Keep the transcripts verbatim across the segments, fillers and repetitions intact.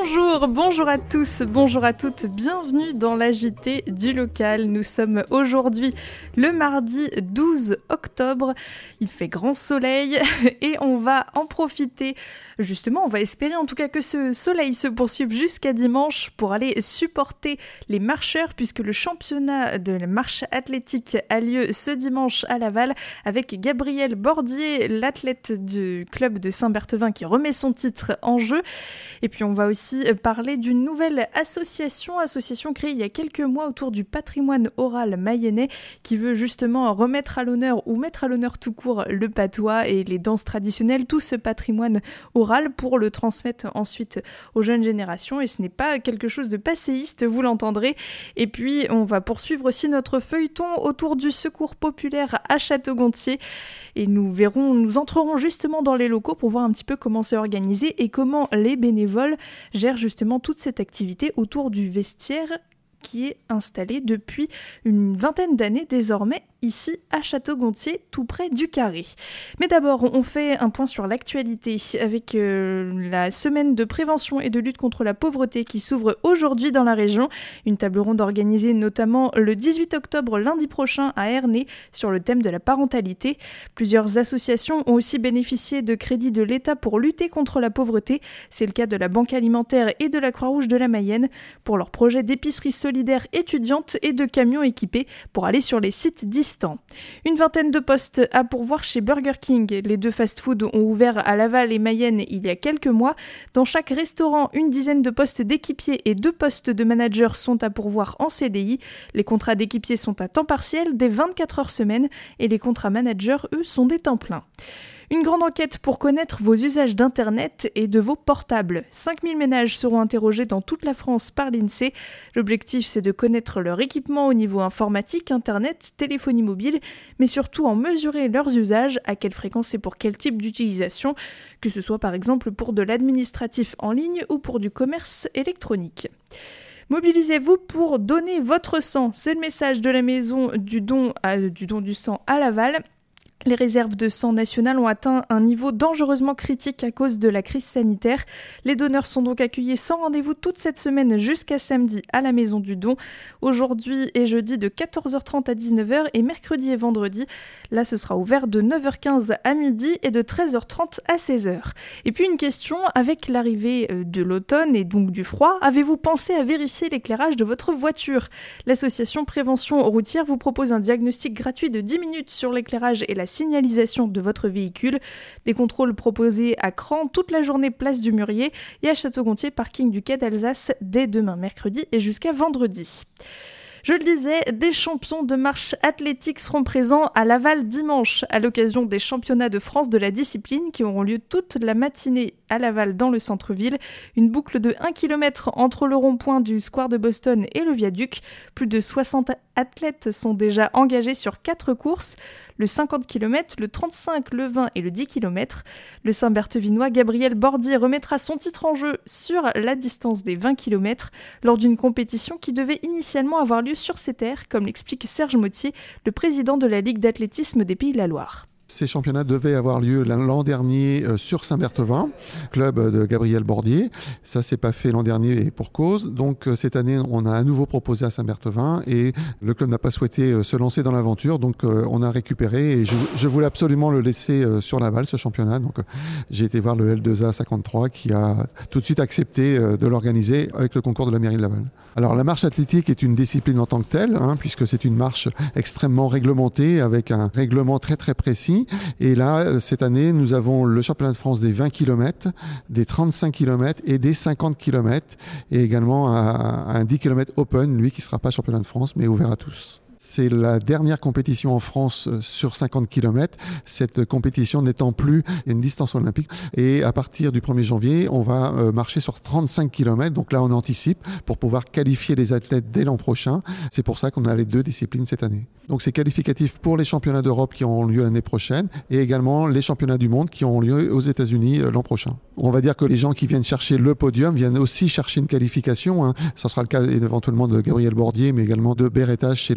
Bonjour, bonjour à tous, bonjour à toutes, bienvenue dans l'A J T du local. Nous sommes aujourd'hui le mardi douze octobre, il fait grand soleil et on va en profiter. Justement, on va espérer en tout cas que ce soleil se poursuive jusqu'à dimanche pour aller supporter les marcheurs puisque le championnat de la marche athlétique a lieu ce dimanche à Laval avec Gabriel Bordier, l'athlète du club de Saint-Berthevin qui remet son titre en jeu. Et puis on va aussi parler d'une nouvelle association, association créée il y a quelques mois autour du patrimoine oral mayennais qui veut justement remettre à l'honneur ou mettre à l'honneur tout court le patois et les danses traditionnelles, tout ce patrimoine oral pour le transmettre ensuite aux jeunes générations et ce n'est pas quelque chose de passéiste, vous l'entendrez. Et puis on va poursuivre aussi notre feuilleton autour du secours populaire à Château-Gontier et nous verrons, nous entrerons justement dans les locaux pour voir un petit peu comment c'est organisé et comment les bénévoles gèrent justement toute cette activité autour du vestiaire qui est installé depuis une vingtaine d'années désormais ici à Château-Gontier, tout près du Carré. Mais d'abord, on fait un point sur l'actualité avec euh, la semaine de prévention et de lutte contre la pauvreté qui s'ouvre aujourd'hui dans la région. Une table ronde organisée notamment le dix-huit octobre, lundi prochain, à Ernée, sur le thème de la parentalité. Plusieurs associations ont aussi bénéficié de crédits de l'État pour lutter contre la pauvreté. C'est le cas de la Banque alimentaire et de la Croix-Rouge de la Mayenne pour leur projet d'épicerie solidaire étudiante et de camions équipés pour aller sur les sites distants. Une vingtaine de postes à pourvoir chez Burger King. Les deux fast-foods ont ouvert à Laval et Mayenne il y a quelques mois. Dans chaque restaurant, une dizaine de postes d'équipiers et deux postes de managers sont à pourvoir en C D I. Les contrats d'équipiers sont à temps partiel, des vingt-quatre heures semaine, et les contrats managers, eux, sont des temps pleins. Une grande enquête pour connaître vos usages d'Internet et de vos portables. cinq mille ménages seront interrogés dans toute la France par l'INSEE. L'objectif, c'est de connaître leur équipement au niveau informatique, Internet, téléphonie mobile, mais surtout en mesurer leurs usages, à quelle fréquence et pour quel type d'utilisation, que ce soit par exemple pour de l'administratif en ligne ou pour du commerce électronique. Mobilisez-vous pour donner votre sang. C'est le message de la maison du don, à, du don du sang à Laval. Les réserves de sang nationales ont atteint un niveau dangereusement critique à cause de la crise sanitaire. Les donneurs sont donc accueillis sans rendez-vous toute cette semaine jusqu'à samedi à la Maison du Don. Aujourd'hui et jeudi de quatorze heures trente à dix-neuf heures et mercredi et vendredi. Là, ce sera ouvert de neuf heures quinze à midi et de treize heures trente à seize heures. Et puis une question, avec l'arrivée de l'automne et donc du froid, avez-vous pensé à vérifier l'éclairage de votre voiture ? L'association Prévention Routière vous propose un diagnostic gratuit de dix minutes sur l'éclairage et la signalisation de votre véhicule. Des contrôles proposés à Cran toute la journée place du Mûrier et à Château-Gontier, parking du Quai d'Alsace dès demain mercredi et jusqu'à vendredi. Je le disais, des champions de marche athlétique seront présents à Laval dimanche à l'occasion des championnats de France de la discipline qui auront lieu toute la matinée à Laval dans le centre-ville. Une boucle de un kilomètre entre le rond-point du Square de Boston et le viaduc. Plus de soixante athlètes sont déjà engagés sur quatre courses. Le cinquante kilomètres, le trente-cinq, le vingt et le dix kilomètres. Le Saint-Berthevinois Gabriel Bordier remettra son titre en jeu sur la distance des vingt kilomètres lors d'une compétition qui devait initialement avoir lieu sur ces terres, comme l'explique Serge Mottier, le président de la Ligue d'athlétisme des Pays de la Loire. Ces championnats devaient avoir lieu l'an dernier sur Saint-Berthevin, club de Gabriel Bordier. Ça s'est pas fait l'an dernier et pour cause. Donc cette année, on a à nouveau proposé à Saint-Berthevin et le club n'a pas souhaité se lancer dans l'aventure. Donc on a récupéré et je, je voulais absolument le laisser sur Laval, ce championnat. Donc j'ai été voir le L deux A cinquante-trois qui a tout de suite accepté de l'organiser avec le concours de la mairie de Laval. Alors la marche athlétique est une discipline en tant que telle, hein, puisque c'est une marche extrêmement réglementée avec un règlement très très précis. Et là, cette année, nous avons le championnat de France des vingt kilomètres, des trente-cinq kilomètres et des cinquante kilomètres et également un, un dix kilomètres open, lui qui ne sera pas championnat de France mais ouvert à tous. C'est la dernière compétition en France sur cinquante kilomètres, cette compétition n'étant plus une distance olympique. Et à partir du premier janvier, on va marcher sur trente-cinq kilomètres. Donc là, on anticipe pour pouvoir qualifier les athlètes dès l'an prochain. C'est pour ça qu'on a les deux disciplines cette année. Donc c'est qualificatif pour les championnats d'Europe qui auront lieu l'année prochaine et également les championnats du monde qui auront lieu aux États-Unis l'an prochain. On va dire que les gens qui viennent chercher le podium viennent aussi chercher une qualification. Hein. Ce sera le cas éventuellement de Gabriel Bordier, mais également de Beretta chez le vingt kilomètres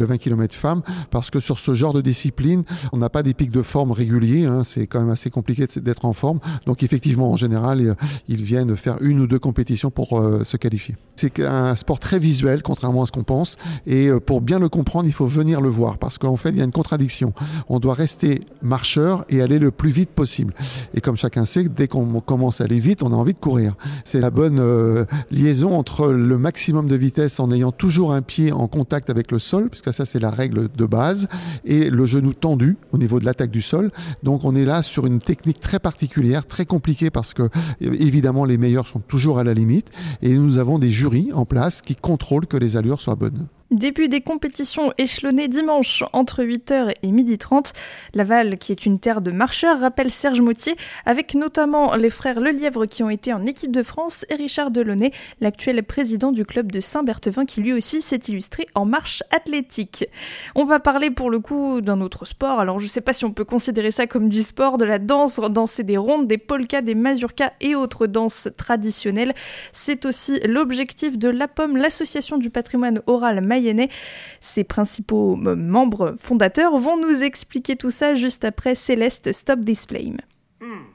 et de femmes, parce que sur ce genre de discipline, on n'a pas des pics de forme réguliers, hein, c'est quand même assez compliqué d'être en forme. Donc effectivement, en général, ils viennent faire une ou deux compétitions pour euh, se qualifier. C'est un sport très visuel, contrairement à ce qu'on pense, et euh, pour bien le comprendre, il faut venir le voir, parce qu'en fait, il y a une contradiction. On doit rester marcheur et aller le plus vite possible. Et comme chacun sait, dès qu'on commence à aller vite, on a envie de courir. C'est la bonne euh, liaison entre le maximum de vitesse en ayant toujours un pied en contact avec le sol, puisque ça c'est la règle de base, et le genou tendu au niveau de l'attaque du sol. Donc on est là sur une technique très particulière, très compliquée, parce que évidemment les meilleurs sont toujours à la limite, et nous avons des jurys en place qui contrôlent que les allures soient bonnes. Début des compétitions échelonnées dimanche entre huit heures et midi trente. Laval, qui est une terre de marcheurs, rappelle Serge Mottier, avec notamment les frères Lelièvre qui ont été en équipe de France et Richard Delaunay, l'actuel président du club de Saint-Berthevin qui lui aussi s'est illustré en marche athlétique. On va parler pour le coup d'un autre sport. Alors je sais pas si on peut considérer ça comme du sport, de la danse, danser des rondes, des polkas, des mazurkas et autres danses traditionnelles. C'est aussi l'objectif de l'A P O M, l'association du patrimoine oral mayennais. Ses principaux membres fondateurs vont nous expliquer tout ça juste après Céleste Stop This Flame. Mm.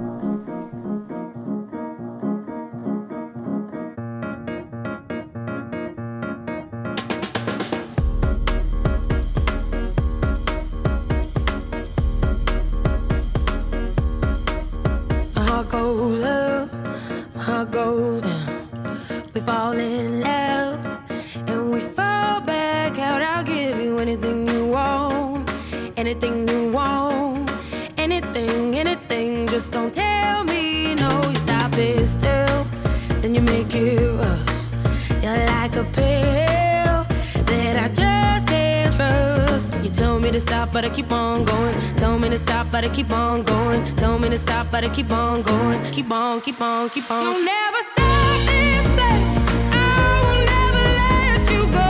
Goes up, my heart goes down. We fall in love and we fall back out. I'll give you anything you want, anything you want, anything, anything. Just don't tell me no. You stop it still, then you make it rush. You're like a pill that I just can't trust. You tell me to stop, but I keep on going. Tell me to stop, but I keep on going. Tell me to stop, but I keep on going. Keep on, keep on, keep on. You'll never stop this thing. I will never let you go.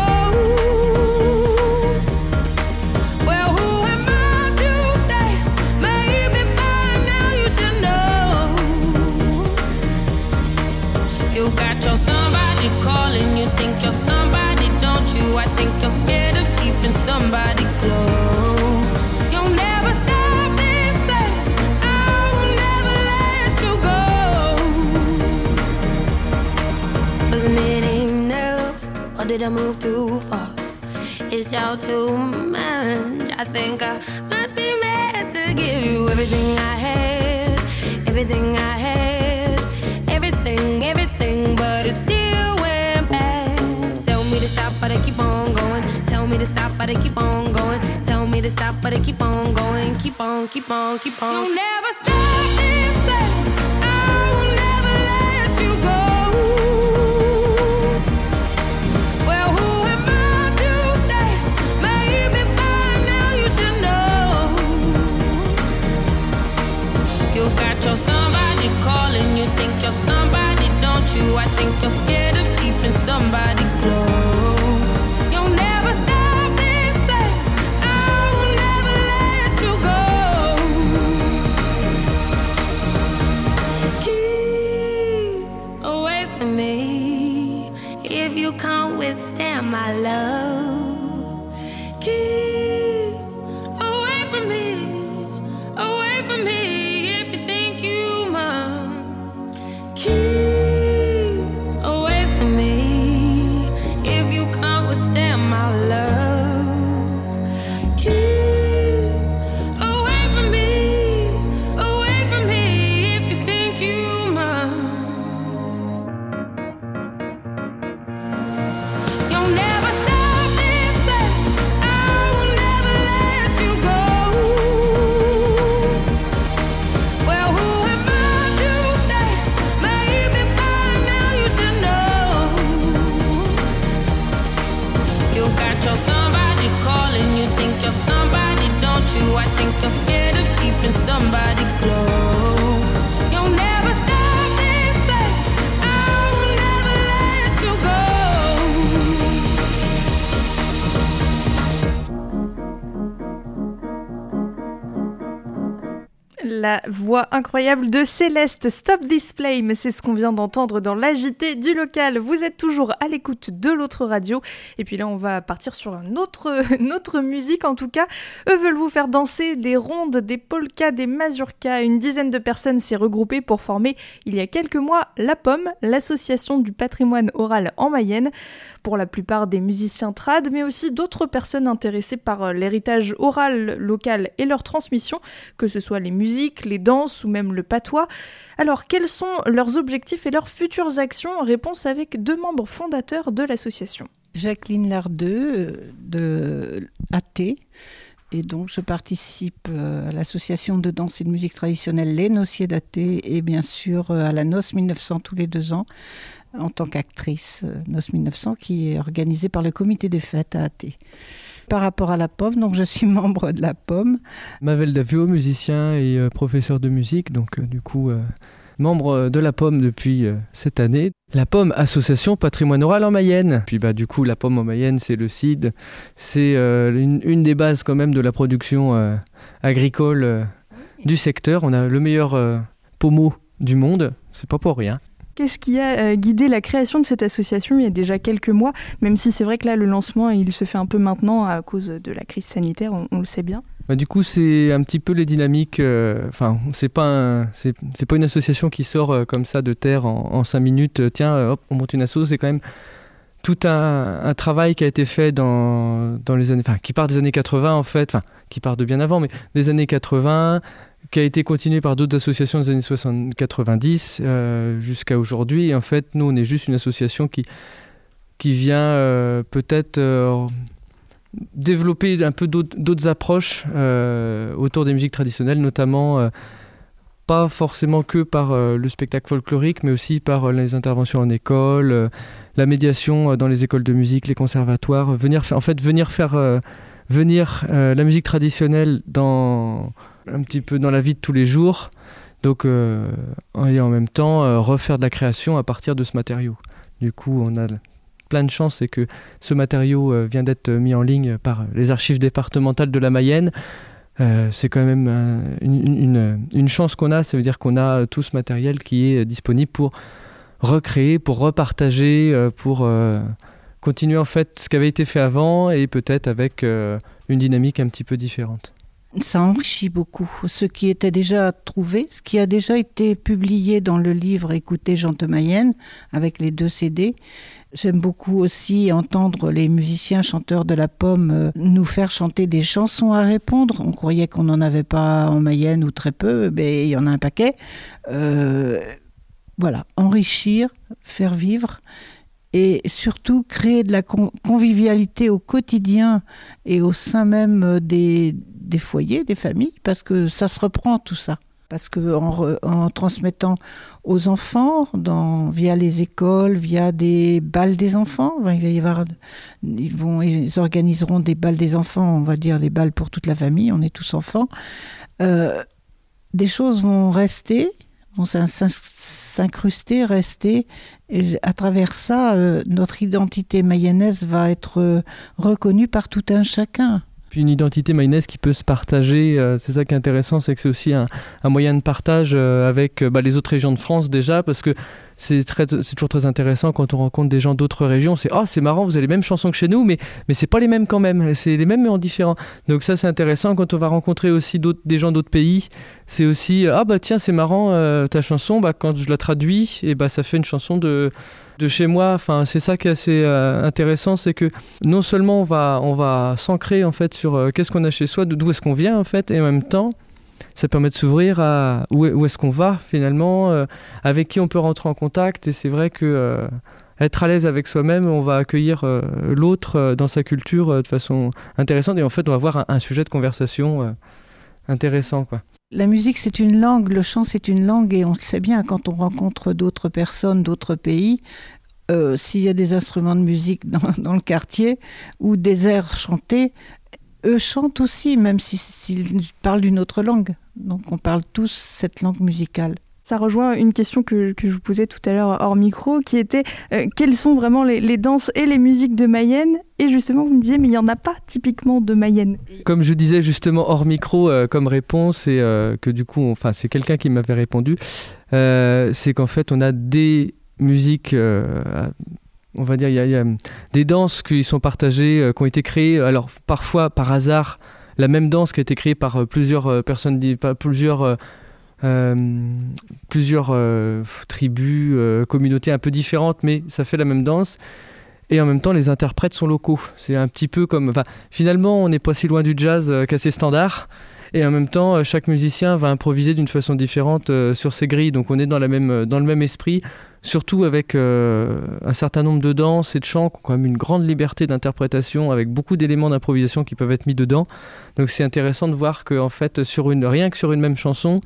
Well, who am I to say? Maybe by now you should know. You got your somebody calling. You think you're somebody, don't you? I think you're scared of keeping somebody close. Did I move too far? It's all too much. I think I must be mad to give you everything I had, everything I had, everything, everything, but it still went bad. Tell me to stop, but I keep on going. Tell me to stop, but I keep on going. Tell me to stop, but I keep on going. Keep on, keep on, keep on. You'll never stop this thing. I will never let you go. Somebody calling, you think you're somebody, don't you? I think you're scared of keeping somebody close. You'll never stop this thing. I will never let you go. Keep away from me if you can't withstand my love. Keep away from me, away from me. la voix incroyable de Céleste. Stop This Flame, c'est ce qu'on vient d'entendre dans l'A J T du local. Vous êtes toujours à l'écoute de l'autre radio. Et puis là, on va partir sur un autre, une autre musique en tout cas. Eux veulent vous faire danser des rondes, des polkas, des mazurkas. Une dizaine de personnes s'est regroupée pour former, il y a quelques mois, La Pomme, l'association du patrimoine oral en Mayenne. Pour la plupart des musiciens trad, mais aussi d'autres personnes intéressées par l'héritage oral local et leur transmission, que ce soit les musiques, les danses ou même le patois. Alors, quels sont leurs objectifs et leurs futures actions ? Réponse avec deux membres fondateurs de l'association. Jacqueline Lardeux de A T. Et donc, je participe à l'association de danse et de musique traditionnelle Les Nociers d'A T et bien sûr à la Noce mille neuf cents tous les deux ans en tant qu'actrice. Noce mille neuf cents qui est organisée par le comité des fêtes à A T. Par rapport à La Pomme, donc je suis membre de La Pomme. Mavel Davio, musicien et euh, professeur de musique, donc euh, du coup euh, membre de La Pomme depuis euh, cette année. La Pomme, association patrimoine oral en Mayenne. Puis bah du coup La Pomme en Mayenne, c'est le C I D, c'est euh, une, une des bases quand même de la production euh, agricole euh, du secteur. On a le meilleur euh, pommeau du monde, c'est pas pour rien. Qu'est-ce qui a euh, guidé la création de cette association il y a déjà quelques mois, même si c'est vrai que là, le lancement, il se fait un peu maintenant à cause de la crise sanitaire, on, on le sait bien. Bah, du coup, c'est un petit peu les dynamiques. Enfin, euh, c'est pas un, c'est, c'est pas une association qui sort euh, comme ça de terre en, en cinq minutes. Euh, tiens, euh, hop, on monte une asso. C'est quand même tout un, un travail qui a été fait dans, dans les années, enfin, qui part des années quatre-vingts en fait, enfin, qui part de bien avant, mais des années quatre-vingts. Qui a été continué par d'autres associations des années soixante quatre-vingt-dix euh, jusqu'à aujourd'hui. Et en fait, nous, on est juste une association qui, qui vient euh, peut-être euh, développer un peu d'autres, d'autres approches euh, autour des musiques traditionnelles, notamment euh, pas forcément que par euh, le spectacle folklorique, mais aussi par euh, les interventions en école, euh, la médiation euh, dans les écoles de musique, les conservatoires. Venir, en fait, venir faire euh, venir euh, la musique traditionnelle dans... un petit peu dans la vie de tous les jours, donc euh, et en même temps euh, refaire de la création à partir de ce matériau. Du coup, on a plein de chance, c'est que ce matériau euh, vient d'être mis en ligne par les archives départementales de la Mayenne. Euh, c'est quand même euh, une, une, une chance qu'on a, ça veut dire qu'on a tout ce matériel qui est disponible pour recréer, pour repartager, euh, pour euh, continuer en fait ce qui avait été fait avant et peut-être avec euh, une dynamique un petit peu différente. Ça enrichit beaucoup ce qui était déjà trouvé, ce qui a déjà été publié dans le livre Écoutez Jean de Mayenne avec les deux C D. J'aime beaucoup aussi entendre les musiciens chanteurs de La Pomme nous faire chanter des chansons à répondre. On croyait qu'on n'en avait pas en Mayenne ou très peu, mais il y en a un paquet. Euh, voilà, enrichir, faire vivre. Et surtout créer de la con- convivialité au quotidien et au sein même des, des foyers, des familles, parce que ça se reprend tout ça. Parce qu'en re- en transmettant aux enfants, dans, via les écoles, via des balles des enfants, il va y avoir, ils, vont, ils organiseront des balles des enfants, on va dire des balles pour toute la famille, on est tous enfants. Euh, des choses vont rester, vont s'incruster, rester. Et à travers ça, euh, notre identité mayonnaise va être euh, reconnue par tout un chacun. Puis une identité mayonnaise qui peut se partager, euh, c'est ça qui est intéressant, c'est que c'est aussi un, un moyen de partage euh, avec euh, bah, les autres régions de France déjà, parce que c'est, très, c'est toujours très intéressant quand on rencontre des gens d'autres régions, c'est « Ah, oh, c'est marrant, vous avez les mêmes chansons que chez nous, mais, mais c'est pas les mêmes quand même, c'est les mêmes mais en différent. » Donc ça c'est intéressant, quand on va rencontrer aussi d'autres, des gens d'autres pays, c'est aussi « Ah bah tiens, c'est marrant, euh, ta chanson, bah, quand je la traduis, et bah, ça fait une chanson de... » de chez moi. Enfin, c'est ça qui est assez euh, intéressant, c'est que non seulement on va, on va s'ancrer en fait sur euh, qu'est-ce qu'on a chez soi, d'où est-ce qu'on vient en fait, et en même temps, ça permet de s'ouvrir à où, où est-ce qu'on va finalement, euh, avec qui on peut rentrer en contact. Et c'est vrai que euh, être à l'aise avec soi-même, on va accueillir euh, l'autre euh, dans sa culture euh, de façon intéressante, et en fait, on va avoir un, un sujet de conversation euh, intéressant, quoi. La musique, c'est une langue, le chant, c'est une langue, et on le sait bien, quand on rencontre d'autres personnes, d'autres pays, euh, s'il y a des instruments de musique dans, dans le quartier, ou des airs chantés, eux chantent aussi, même si, s'ils parlent d'une autre langue. Donc on parle tous cette langue musicale. Ça rejoint une question que, que je vous posais tout à l'heure hors micro, qui était euh, quelles sont vraiment les, les danses et les musiques de Mayenne ? Et justement, vous me disiez, mais il n'y en a pas typiquement de Mayenne. Comme je disais justement hors micro euh, comme réponse, et euh, que du coup, enfin, c'est quelqu'un qui m'avait répondu, euh, c'est qu'en fait, on a des musiques, euh, on va dire, il y, y a des danses qui sont partagées, euh, qui ont été créées, alors parfois par hasard, la même danse qui a été créée par euh, plusieurs euh, personnes, par plusieurs... Euh, Euh, plusieurs euh, tribus, euh, communautés un peu différentes, mais ça fait la même danse. Et en même temps, les interprètes sont locaux. C'est un petit peu comme... Enfin, finalement, on n'est pas si loin du jazz euh, qu'à ses standards. Et en même temps, euh, chaque musicien va improviser d'une façon différente euh, sur ses grilles. Donc on est dans, la même, dans le même esprit, surtout avec euh, un certain nombre de danses et de chants qui ont quand même une grande liberté d'interprétation, avec beaucoup d'éléments d'improvisation qui peuvent être mis dedans. Donc c'est intéressant de voir que, en fait, sur une, rien que sur une même chanson,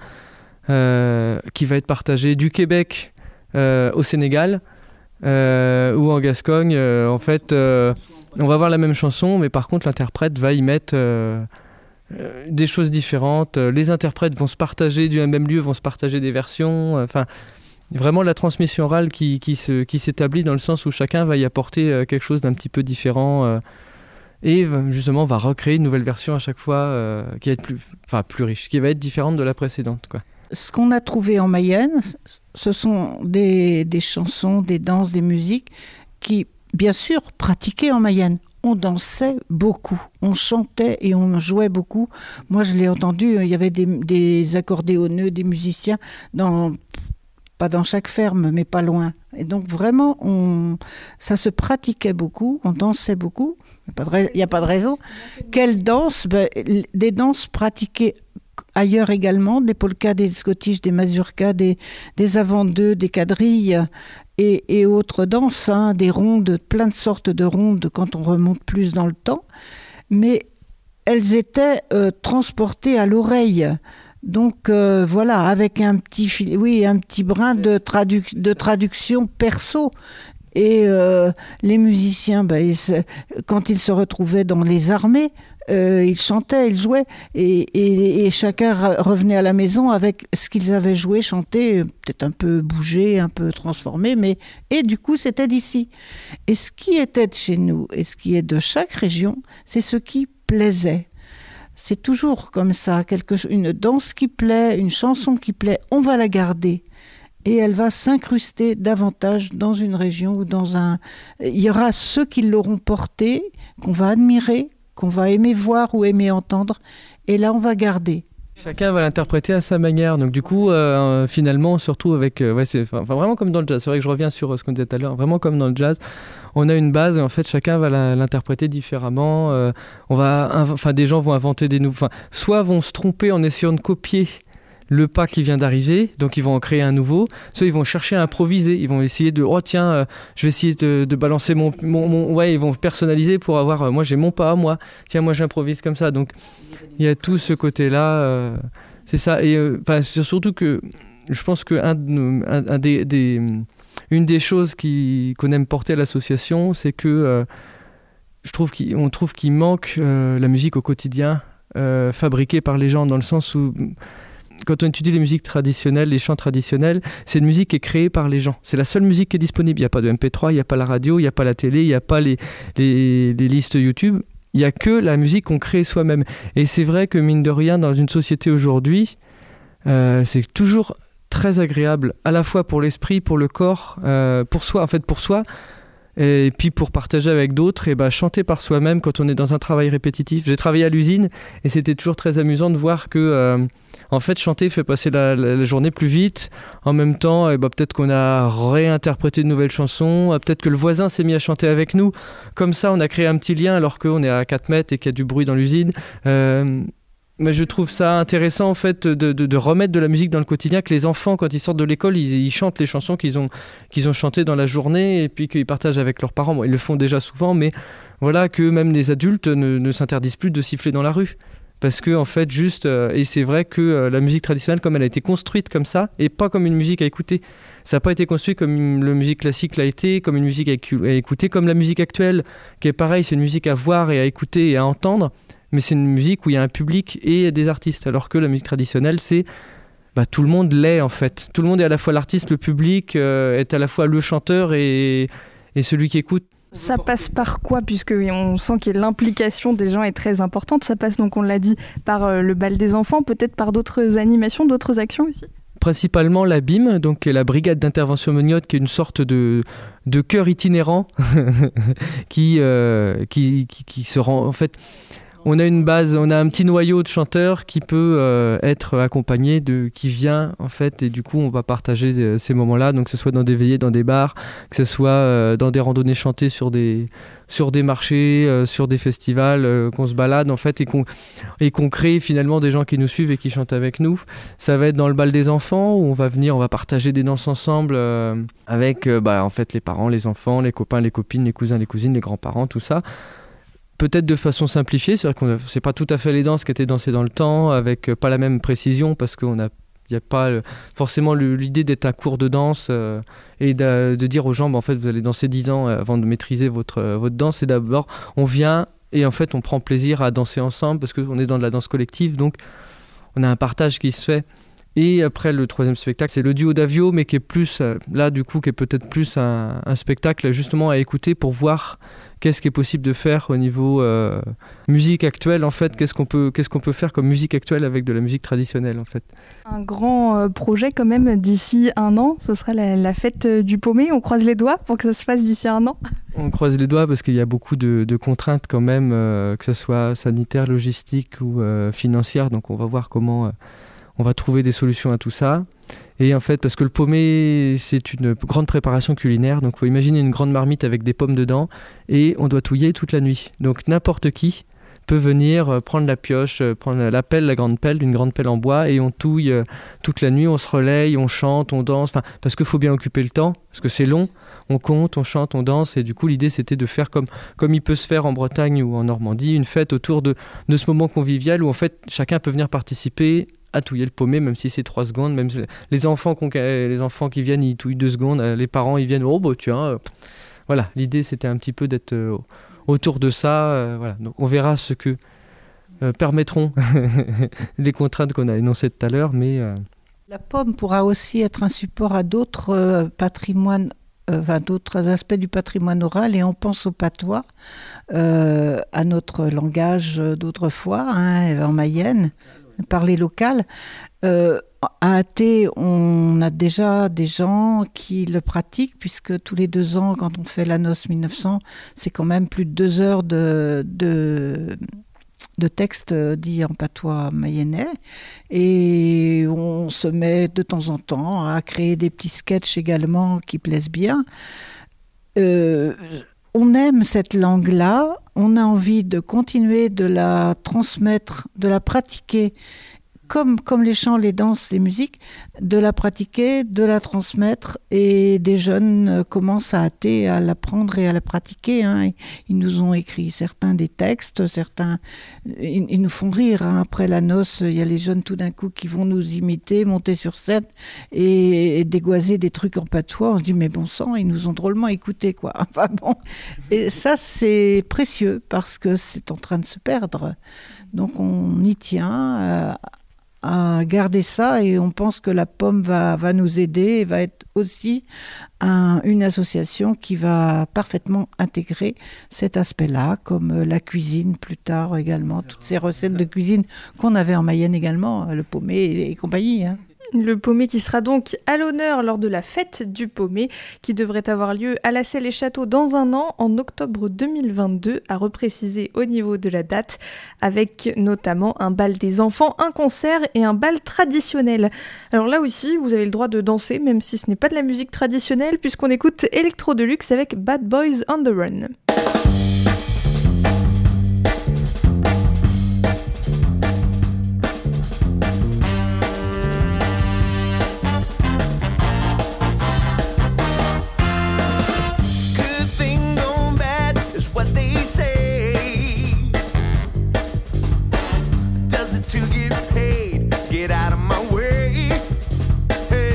Euh, qui va être partagé du Québec euh, au Sénégal euh, ou en Gascogne. Euh, en fait, euh, on va avoir la même chanson, mais par contre, l'interprète va y mettre euh, euh, des choses différentes. Les interprètes vont se partager du même lieu, vont se partager des versions. Enfin, euh, vraiment la transmission orale qui, qui, se, qui s'établit dans le sens où chacun va y apporter euh, quelque chose d'un petit peu différent. Euh, et justement, on va recréer une nouvelle version à chaque fois euh, qui va être plus, enfin, plus riche, qui va être différente de la précédente, quoi. Ce qu'on a trouvé en Mayenne, ce sont des, des chansons, des danses, des musiques qui, bien sûr, pratiquaient en Mayenne. On dansait beaucoup, on chantait et on jouait beaucoup. Moi, je l'ai entendu, il y avait des, des accordéonneux, des musiciens, dans, pas dans chaque ferme, mais pas loin. Et donc, vraiment, on, ça se pratiquait beaucoup, on dansait beaucoup. Il n'y a pas de raison. Quelle danse ? Ben, des danses pratiquées ailleurs également, des polkas, des scottish, des mazurkas, des, des avant-deux, des quadrilles et, et autres danses, hein, des rondes, plein de sortes de rondes quand on remonte plus dans le temps. Mais elles étaient euh, transportées à l'oreille. Donc euh, voilà, avec un petit, oui, un petit brin de, tradu- de traduction perso. Et euh, les musiciens, bah, ils se, quand ils se retrouvaient dans les armées, euh, ils chantaient, ils jouaient, et, et, et chacun revenait à la maison avec ce qu'ils avaient joué, chanté, peut-être un peu bougé, un peu transformé, mais et du coup c'était d'ici. Et ce qui était de chez nous, et ce qui est de chaque région, c'est ce qui plaisait. C'est toujours comme ça, quelque, une danse qui plaît, une chanson qui plaît, on va la garder. Et elle va s'incruster davantage dans une région ou dans un... Il y aura ceux qui l'auront portée, qu'on va admirer, qu'on va aimer voir ou aimer entendre, et là on va garder. Chacun va l'interpréter à sa manière, donc du coup, euh, finalement, surtout avec... Euh, ouais, c'est, enfin, vraiment comme dans le jazz, c'est vrai que je reviens sur ce qu'on disait tout à l'heure, vraiment comme dans le jazz, on a une base et en fait chacun va la, l'interpréter différemment, euh, on va, enfin, des gens vont inventer des nouveaux... Enfin, soit vont se tromper en essayant de copier le pas qui vient d'arriver, donc ils vont en créer un nouveau, soit ils vont chercher à improviser, ils vont essayer de, oh tiens, euh, je vais essayer de, de balancer mon, mon, mon... Ouais, ils vont personnaliser pour avoir, euh, moi j'ai mon pas, moi, tiens, moi j'improvise comme ça, donc il y a tout ce côté-là, euh, c'est ça, et euh, surtout que je pense que un, un, un des, des, une des choses qui, qu'on aime porter à l'association, c'est que euh, je trouve qu'on trouve qu'il manque euh, la musique au quotidien, euh, fabriquée par les gens, dans le sens où quand on étudie les musiques traditionnelles, les chants traditionnels, c'est une musique qui est créée par les gens. C'est la seule musique qui est disponible. Il n'y a pas de M P trois, il n'y a pas la radio, il n'y a pas la télé, il n'y a pas les, les, les listes YouTube. Il n'y a que la musique qu'on crée soi-même. Et c'est vrai que, mine de rien, dans une société aujourd'hui, euh, c'est toujours très agréable, à la fois pour l'esprit, pour le corps, euh, pour soi, en fait pour soi, et puis pour partager avec d'autres, et bah, chanter par soi-même quand on est dans un travail répétitif. J'ai travaillé à l'usine et c'était toujours très amusant de voir que euh, en fait chanter fait passer la, la, la journée plus vite. En même temps, et bah, peut-être qu'on a réinterprété de nouvelles chansons, peut-être que le voisin s'est mis à chanter avec nous, comme ça on a créé un petit lien alors qu'on est à quatre mètres et qu'il y a du bruit dans l'usine. euh, Mais je trouve ça intéressant en fait de, de, de remettre de la musique dans le quotidien, que les enfants quand ils sortent de l'école ils, ils chantent les chansons qu'ils ont, qu'ils ont chantées dans la journée et puis qu'ils partagent avec leurs parents. Bon, ils le font déjà souvent, mais voilà, que même les adultes ne, ne s'interdisent plus de siffler dans la rue. Parce que en fait juste, euh, et c'est vrai que euh, la musique traditionnelle comme elle a été construite comme ça et pas comme une musique à écouter. Ça n'a pas été construit comme une, la musique classique l'a été, comme une musique à, à écouter, comme la musique actuelle qui est pareil, c'est une musique à voir et à écouter et à entendre. Mais c'est une musique où il y a un public et des artistes, alors que la musique traditionnelle, c'est bah, tout le monde l'est en fait. Tout le monde est à la fois l'artiste, le public euh, est à la fois le chanteur et, et celui qui écoute. Ça passe par quoi, puisque on sent que l'implication des gens est très importante. Ça passe donc, on l'a dit, par euh, le bal des enfants, peut-être par d'autres animations, d'autres actions aussi. Principalement la B I M, donc la brigade d'intervention Mognotte, qui est une sorte de, de chœur itinérant qui, euh, qui, qui, qui se rend en fait. On a une base, on a un petit noyau de chanteurs qui peut euh, être accompagné de qui vient en fait, et du coup on va partager de, ces moments-là, donc que ce soit dans des veillées, dans des bars, que ce soit euh, dans des randonnées chantées sur des sur des marchés, euh, sur des festivals, euh, qu'on se balade en fait et qu'on et qu'on crée finalement des gens qui nous suivent et qui chantent avec nous. Ça va être dans le bal des enfants où on va venir, on va partager des danses ensemble euh, avec euh, bah en fait les parents, les enfants, les copains, les copines, les cousins, les cousines, les grands-parents, tout ça. Peut-être de façon simplifiée, c'est-à-dire qu'on c'est pas tout à fait les danses qui étaient dansées dans le temps, avec euh, pas la même précision, parce qu'on a il n'y a pas euh, forcément le, l'idée d'être un cours de danse euh, et de, de dire aux gens, bah, en fait, vous allez danser dix ans avant de maîtriser votre, euh, votre danse. Et d'abord, on vient et en fait, on prend plaisir à danser ensemble parce qu'on est dans de la danse collective, donc on a un partage qui se fait. Et après, le troisième spectacle, c'est le duo d'Avio, mais qui est plus, euh, là, du coup, qui est peut-être plus un, un spectacle justement à écouter pour voir qu'est-ce qui est possible de faire au niveau euh, musique actuelle, en fait. Qu'est-ce qu'on peut, qu'est-ce qu'on peut faire comme musique actuelle avec de la musique traditionnelle, en fait. Un grand euh, projet, quand même, d'ici un an, ce sera la, la fête du Paumé. On croise les doigts pour que ça se fasse d'ici un an. On croise les doigts parce qu'il y a beaucoup de, de contraintes, quand même, euh, que ce soit sanitaire, logistique ou euh, financière. Donc, on va voir comment... Euh, on va trouver des solutions à tout ça. Et en fait, parce que le Paumé, c'est une grande préparation culinaire. Donc, il faut imaginer une grande marmite avec des pommes dedans. Et on doit touiller toute la nuit. Donc, n'importe qui peut venir prendre la pioche, prendre la pelle, la grande pelle, une grande pelle en bois. Et on touille toute la nuit. On se relaye, on chante, on danse. Enfin, parce qu'il faut bien occuper le temps. Parce que c'est long. On compte, on chante, on danse. Et du coup, l'idée, c'était de faire comme, comme il peut se faire en Bretagne ou en Normandie, une fête autour de, de ce moment convivial où, en fait, chacun peut venir participer à touiller le Paumé, même si c'est trois secondes, même si les enfants, les enfants qui viennent, ils touillent deux secondes, les parents, ils viennent, oh bah tiens, euh, voilà, l'idée c'était un petit peu d'être euh, autour de ça, euh, voilà, donc on verra ce que euh, permettront les contraintes qu'on a énoncées tout à l'heure, mais... Euh... La pomme pourra aussi être un support à d'autres euh, patrimoines, euh, enfin, d'autres aspects du patrimoine oral, et on pense au patois, euh, à notre langage d'autrefois, hein, en Mayenne, parler local. Euh, à Athée, on a déjà des gens qui le pratiquent, puisque tous les deux ans, quand on fait la noce mille neuf cents, c'est quand même plus de deux heures de, de, de texte dit en patois mayennais. Et on se met de temps en temps à créer des petits sketchs également qui plaisent bien. Euh, on aime cette langue-là, on a envie de continuer de la transmettre, de la pratiquer, comme, comme les chants, les danses, les musiques, de la pratiquer, de la transmettre, et des jeunes commencent à hâter à l'apprendre et à la pratiquer. Hein. Ils nous ont écrit certains des textes, certains, ils, ils nous font rire. Hein. Après la noce, il y a les jeunes tout d'un coup qui vont nous imiter, monter sur scène et, et dégoiser des trucs en patois. On se dit mais bon sang, ils nous ont drôlement écoutés, quoi. Enfin bon, et ça c'est précieux parce que c'est en train de se perdre. Donc on y tient. Euh, à garder ça, et on pense que la pomme va, va nous aider et va être aussi un, une association qui va parfaitement intégrer cet aspect-là, comme la cuisine plus tard également, toutes ces recettes de cuisine qu'on avait en Mayenne également, le Paumé et, et compagnie. Hein. Le Paumé qui sera donc à l'honneur lors de la fête du Paumé qui devrait avoir lieu à la Selle et Château dans un an, en octobre deux mille vingt-deux, à repréciser au niveau de la date, avec notamment un bal des enfants, un concert et un bal traditionnel. Alors là aussi, vous avez le droit de danser, même si ce n'est pas de la musique traditionnelle, puisqu'on écoute Electro Deluxe avec Bad Boys on the Run.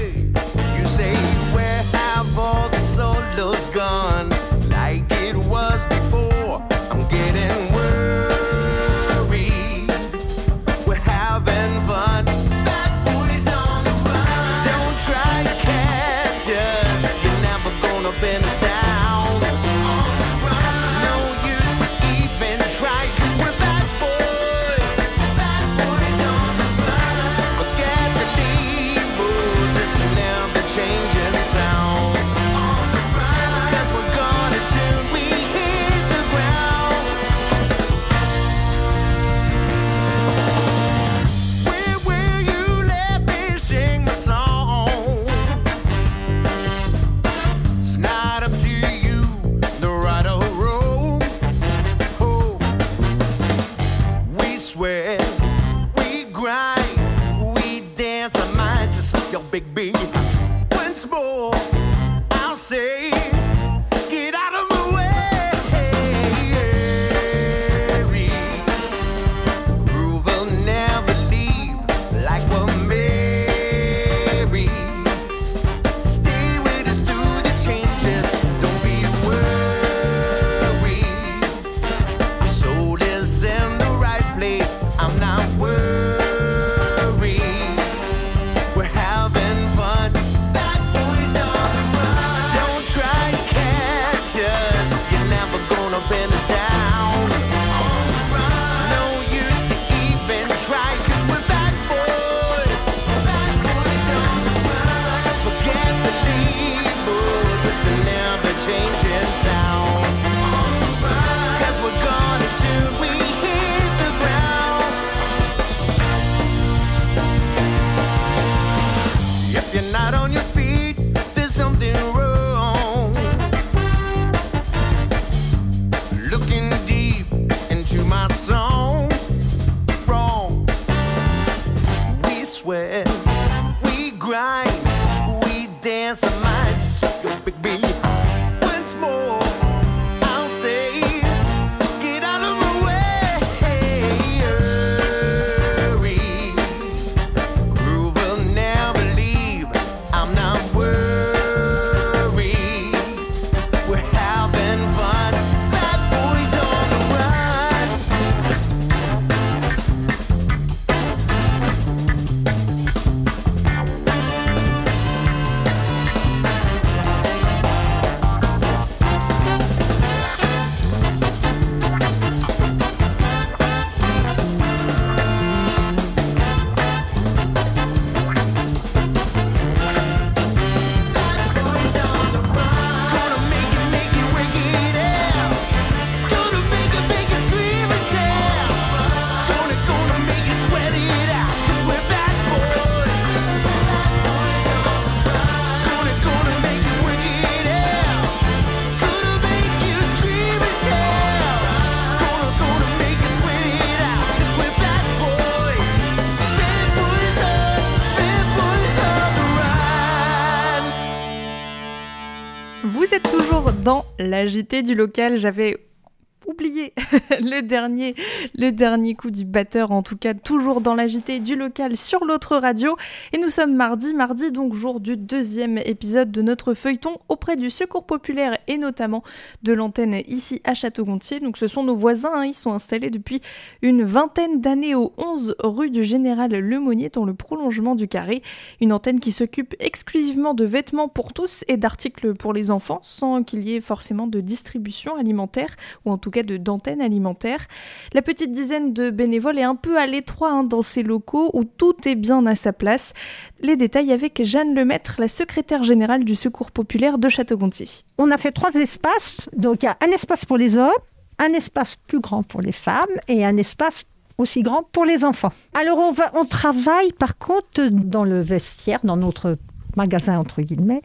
Gone like it was. dans l'A J T du local. J'avais oublié le dernier, le dernier coup du batteur, en tout cas toujours dans l'A J T du local sur l'autre radio. Et nous sommes mardi, mardi donc jour du deuxième épisode de notre feuilleton auprès du Secours Populaire et notamment de l'antenne ici à Château-Gontier. Donc ce sont nos voisins, hein, ils sont installés depuis une vingtaine d'années au onze rue du Général Lemonnier dans le prolongement du Carré. Une antenne qui s'occupe exclusivement de vêtements pour tous et d'articles pour les enfants sans qu'il y ait forcément de distribution alimentaire ou en tout cas de d'antenne alimentaire. La petite dizaine de bénévoles est un peu à l'étroit hein, dans ces locaux où tout est bien à sa place. Les détails avec Jeanne Lemaître, la secrétaire générale du Secours Populaire de Château-Gontier. On a fait trois espaces, donc il y a un espace pour les hommes, un espace plus grand pour les femmes et un espace aussi grand pour les enfants. Alors on, va, on travaille par contre dans le vestiaire, dans notre magasin entre guillemets,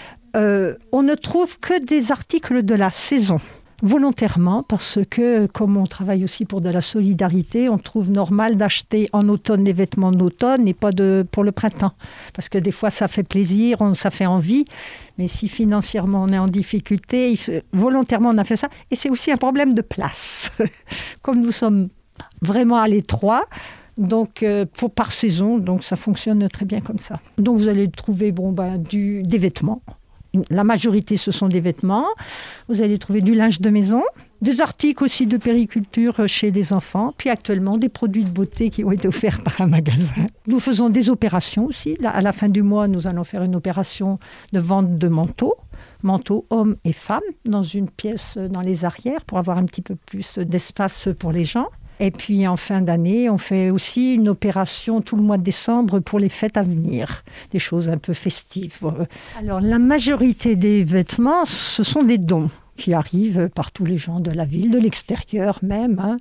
euh, on ne trouve que des articles de la saison. Volontairement, parce que comme on travaille aussi pour de la solidarité, on trouve normal d'acheter en automne des vêtements d'automne et pas de, pour le printemps. Parce que des fois, ça fait plaisir, on, ça fait envie. Mais si financièrement on est en difficulté, il, volontairement on a fait ça. Et c'est aussi un problème de place. Comme nous sommes vraiment à l'étroit, donc euh, pour, par saison, donc ça fonctionne très bien comme ça. Donc vous allez trouver bon, ben, du, des vêtements. La majorité, ce sont des vêtements. Vous allez trouver du linge de maison, des articles aussi de périculture chez les enfants, puis actuellement des produits de beauté qui ont été offerts par un magasin. Nous faisons des opérations aussi. Là, à la fin du mois, nous allons faire une opération de vente de manteaux, manteaux hommes et femmes, dans une pièce dans les arrières pour avoir un petit peu plus d'espace pour les gens. Et puis en fin d'année, on fait aussi une opération tout le mois de décembre pour les fêtes à venir, des choses un peu festives. Alors la majorité des vêtements, ce sont des dons qui arrivent par tous les gens de la ville, de l'extérieur même, hein,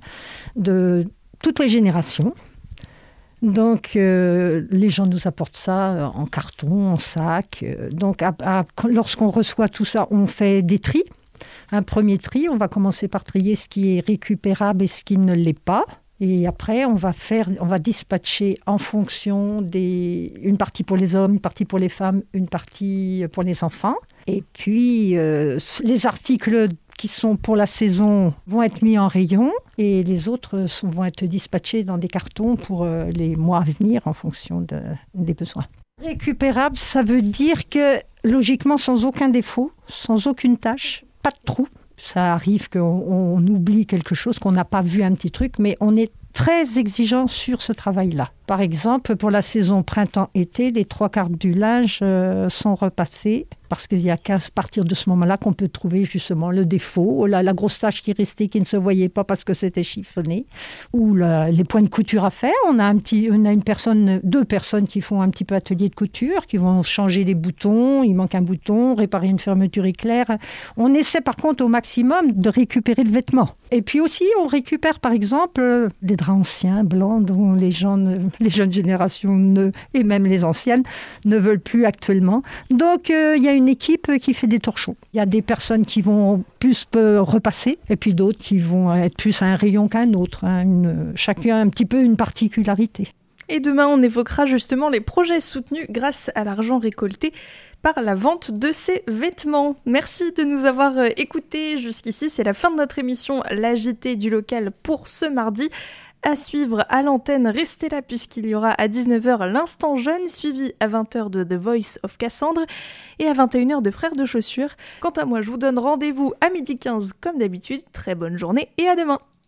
de toutes les générations. Donc euh, les gens nous apportent ça en carton, en sac. Donc à, à, lorsqu'on reçoit tout ça, on fait des tris. Un premier tri, on va commencer par trier ce qui est récupérable et ce qui ne l'est pas. Et après, on va faire, on va dispatcher en fonction des... une partie pour les hommes, une partie pour les femmes, une partie pour les enfants. Et puis, euh, les articles qui sont pour la saison vont être mis en rayon et les autres sont, vont être dispatchés dans des cartons pour euh, les mois à venir en fonction de, des besoins. Récupérable, ça veut dire que logiquement, sans aucun défaut, sans aucune tâche, pas de trou. Ça arrive qu'on on oublie quelque chose, qu'on n'a pas vu un petit truc, mais on est très exigeant sur ce travail-là. Par exemple, pour la saison printemps-été, les trois quarts du linge euh, sont repassés parce qu'il n'y a qu'à partir de ce moment-là qu'on peut trouver justement le défaut, la, la grosse tache qui est restée, qui ne se voyait pas parce que c'était chiffonné, ou la, les points de couture à faire. On a, un petit, on a une personne, deux personnes qui font un petit peu atelier de couture, qui vont changer les boutons, il manque un bouton, réparer une fermeture éclair. On essaie par contre au maximum de récupérer le vêtement. Et puis aussi, on récupère par exemple des draps anciens, blancs, dont les gens, ne, les jeunes générations ne, et même les anciennes ne veulent plus actuellement. Donc euh, il y a une équipe qui fait des torchons. Il y a des personnes qui vont plus repasser et puis d'autres qui vont être plus à un rayon qu'un autre. Hein, une, chacun a un petit peu une particularité. Et demain, on évoquera justement les projets soutenus grâce à l'argent récolté par la vente de ces vêtements. Merci de nous avoir écoutés jusqu'ici. C'est la fin de notre émission L'A J T du local pour ce mardi. À suivre à l'antenne, restez là puisqu'il y aura à dix-neuf heures l'Instant Jeune, suivi à vingt heures de The Voice of Cassandre et à vingt et une heures de Frères de Chaussures. Quant à moi, je vous donne rendez-vous à midi quinze comme d'habitude. Très bonne journée et à demain.